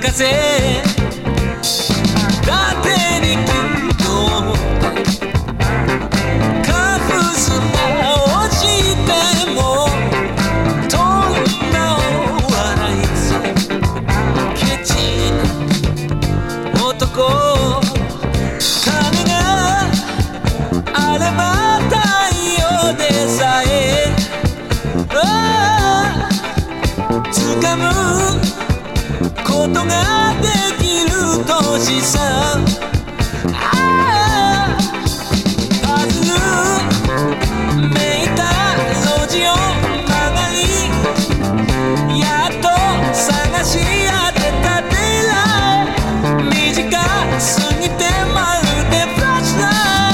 任せ縦にきっとカフスが落ちてもどんなお笑いさケチな男金があれば太陽でさえ掴むことができる年さパズルめいた路地を曲がりやっと探し当てたデイライ短すぎてまるでフラッシュラ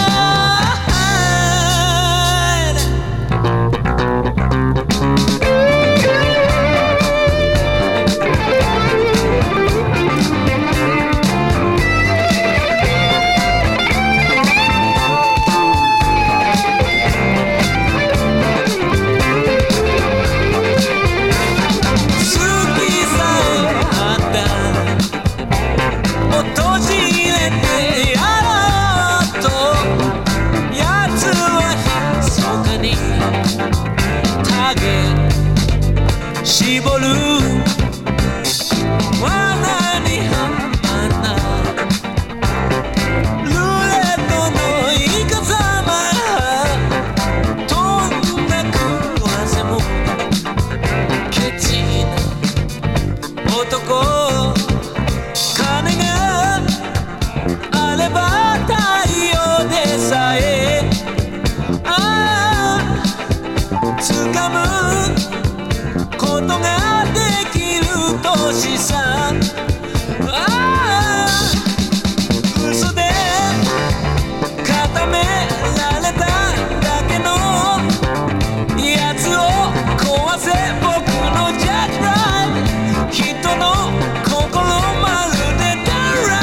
絞る罠にはまらルーレットのイカサマどんな食わせもケチな男金があれば太陽でさえ掴むことができる年さ嘘で固められただけのやつを壊せ僕のジャッジライ人の心まるでダラ